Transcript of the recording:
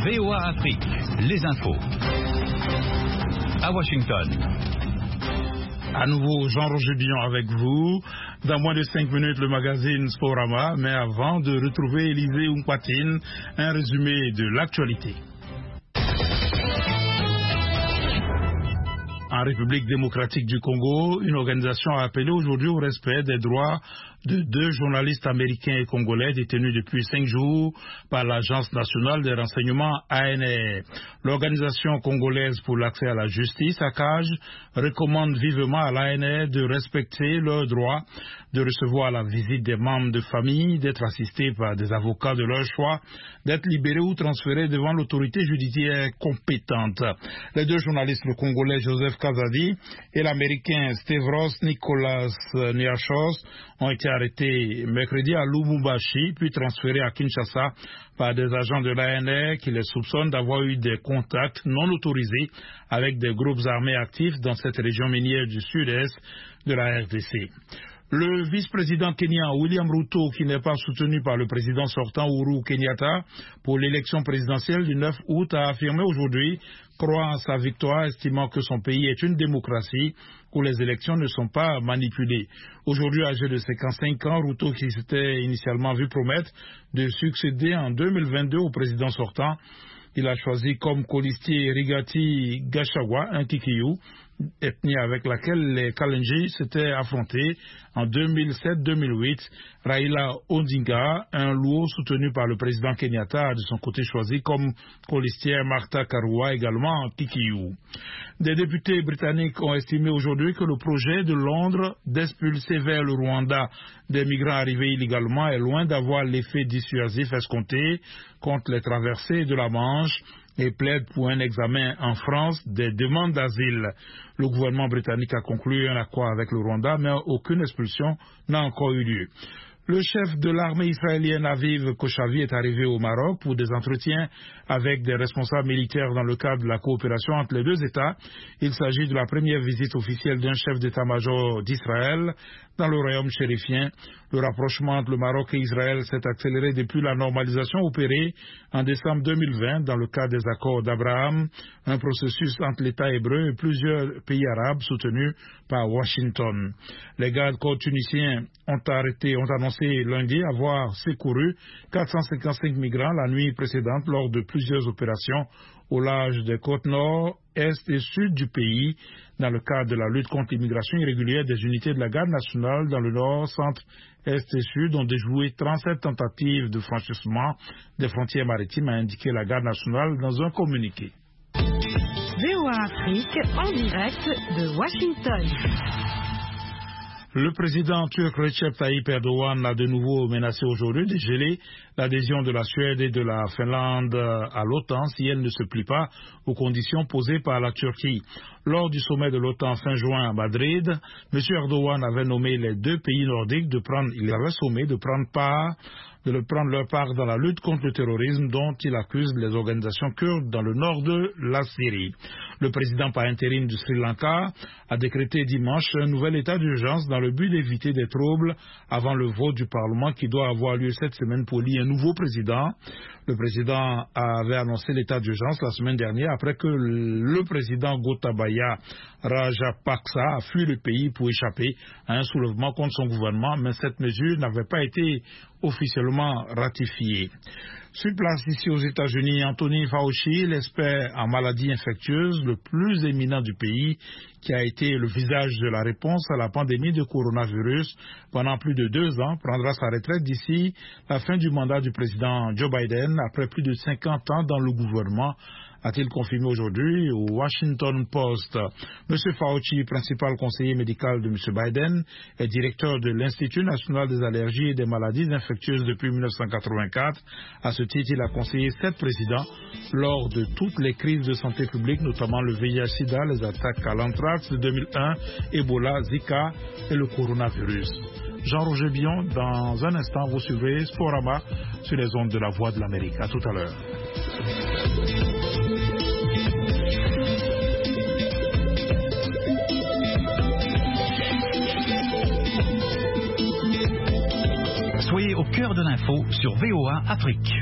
VOA Afrique, les infos. À Washington. À nouveau, Jean-Roger Billon avec vous. Dans moins de 5 minutes, le magazine Sporama. Mais avant de retrouver Élisée Oumpatine, un résumé de l'actualité. En République démocratique du Congo, une organisation a appelé aujourd'hui au respect des droits de 2 journalistes américains et congolais détenus depuis 5 jours par l'Agence nationale des renseignements ANR. L'organisation congolaise pour l'accès à la justice, ACAJ, recommande vivement à l'ANR de respecter leurs droits, de recevoir la visite des membres de famille, d'être assistés par des avocats de leur choix, d'être libérés ou transférés devant l'autorité judiciaire compétente. Les 2 journalistes, le congolais Joseph Kazadi et l'américain Stavros Nicholas Niachos, ont été arrêtés mercredi à Lubumbashi, puis transférés à Kinshasa par des agents de l'ANR qui les soupçonnent d'avoir eu des contacts non autorisés avec des groupes armés actifs dans cette région minière du sud-est de la RDC. Le vice-président kenyan William Ruto, qui n'est pas soutenu par le président sortant Uhuru Kenyatta pour l'élection présidentielle du 9 août, a affirmé aujourd'hui croire en sa victoire, estimant que son pays est une démocratie où les élections ne sont pas manipulées. Aujourd'hui, âgé de 55 ans, Ruto, qui s'était initialement vu promettre de succéder en 2022 au président sortant, il a choisi comme colistier Rigati Gachagua, un Kikiyu, ethnie avec laquelle les Kalenji s'étaient affrontés en 2007-2008. Raila Odinga, un Luo soutenu par le président Kenyatta, a de son côté choisi comme colistière Martha Karua, également en Kikiyu. Des députés britanniques ont estimé aujourd'hui que le projet de Londres d'expulser vers le Rwanda des migrants arrivés illégalement est loin d'avoir l'effet dissuasif escompté contre les traversées de la Manche et plaide pour un examen en France des demandes d'asile. Le gouvernement britannique a conclu un accord avec le Rwanda, mais aucune expulsion n'a encore eu lieu. Le chef de l'armée israélienne Aviv Koshavi est arrivé au Maroc pour des entretiens avec des responsables militaires dans le cadre de la coopération entre les 2 États. Il s'agit de la première visite officielle d'un chef d'état-major d'Israël dans le royaume chérifien. Le rapprochement entre le Maroc et Israël s'est accéléré depuis la normalisation opérée en décembre 2020 dans le cadre des accords d'Abraham, un processus entre l'État hébreu et plusieurs pays arabes soutenus par Washington. Les gardes-côtes tunisiens ont annoncé lundi avoir secouru 455 migrants la nuit précédente lors de plusieurs opérations au large des côtes nord, est et sud du pays, dans le cadre de la lutte contre l'immigration irrégulière. Des unités de la garde nationale dans le nord, centre, est et sud ont déjoué 37 tentatives de franchissement des frontières maritimes, a indiqué la garde nationale dans un communiqué. VOA Afrique en direct de Washington. Le président turc Recep Tayyip Erdogan a de nouveau menacé aujourd'hui de geler l'adhésion de la Suède et de la Finlande à l'OTAN si elle ne se plie pas aux conditions posées par la Turquie. Lors du sommet de l'OTAN fin juin à Madrid, M. Erdogan avait nommé les 2 pays nordiques de prendre leur part dans la lutte contre le terrorisme dont il accuse les organisations kurdes dans le nord de la Syrie. Le président par intérim du Sri Lanka a décrété dimanche un nouvel état d'urgence dans le but d'éviter des troubles avant le vote du Parlement qui doit avoir lieu cette semaine pour élire un nouveau président. Le président avait annoncé l'état d'urgence la semaine dernière après que le président Gotabaya Rajapaksa a fui le pays pour échapper à un soulèvement contre son gouvernement, mais cette mesure n'avait pas été officiellement ratifiée. Sur place ici aux États-Unis, Anthony Fauci, l'expert en maladies infectieuses le plus éminent du pays, qui a été le visage de la réponse à la pandémie de coronavirus pendant plus de 2 ans, prendra sa retraite d'ici la fin du mandat du président Joe Biden, après plus de 50 ans dans le gouvernement, a-t-il confirmé aujourd'hui au Washington Post. M. Fauci, principal conseiller médical de M. Biden, est directeur de l'Institut national des allergies et des maladies infectieuses depuis 1984. À ce titre, il a conseillé 7 présidents lors de toutes les crises de santé publique, notamment le VIH-Sida, les attaques à l'anthrax de 2001, Ebola, Zika et le coronavirus. Jean-Roger Billon, dans un instant, vous suivrez Sporama sur les ondes de la Voix de l'Amérique. À tout à l'heure. Soyez au cœur de l'info sur VOA Afrique.